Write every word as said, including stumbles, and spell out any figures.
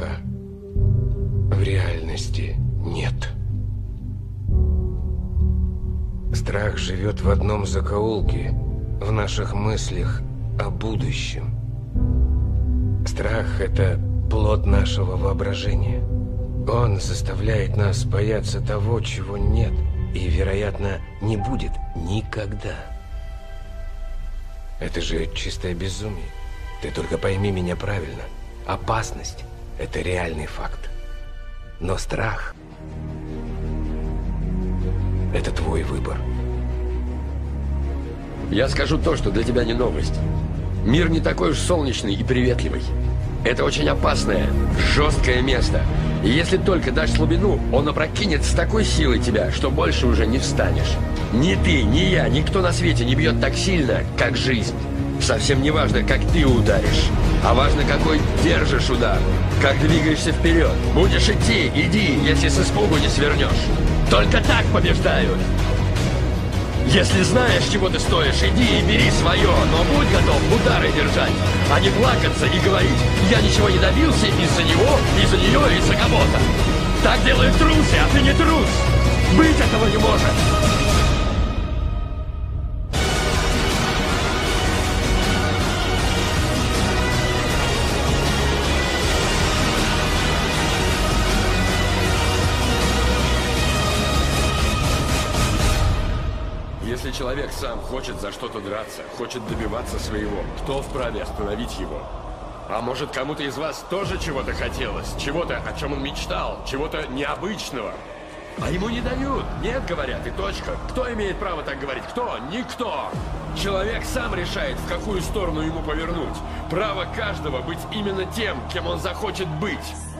страха в реальности нет. Страх живет в одном закоулке, в наших мыслях о будущем. Страх – это плод нашего воображения. Он заставляет нас бояться того, чего нет, и, вероятно, не будет никогда. Это же чистое безумие. Ты только пойми меня правильно. Опасность – это реальный факт. Но страх – это твой выбор. Я скажу то, что для тебя не новость. Мир не такой уж солнечный и приветливый. Это очень опасное, жесткое место. И если только дашь слабину, он опрокинет с такой силой тебя, что больше уже не встанешь. Ни ты, ни я, никто на свете не бьет так сильно, как жизнь. Совсем не важно, как ты ударишь, а важно, какой держишь удар, как двигаешься вперед. Будешь идти, иди, если с испугу не свернешь. Только так побеждают. Если знаешь, чего ты стоишь, иди и бери свое, но будь готов удары держать, а не плакаться и говорить: я ничего не добился из-за него, из-за нее, из-за кого-то. Так делают трусы, а ты не трус. Быть этого не может. Если человек сам хочет за что-то драться, хочет добиваться своего, кто вправе остановить его? А может, кому-то из вас тоже чего-то хотелось? Чего-то, о чем он мечтал? Чего-то необычного? А ему не дают. Нет, говорят, и точка. Кто имеет право так говорить? Кто? Никто. Человек сам решает, в какую сторону ему повернуть. Право каждого быть именно тем, кем он захочет быть.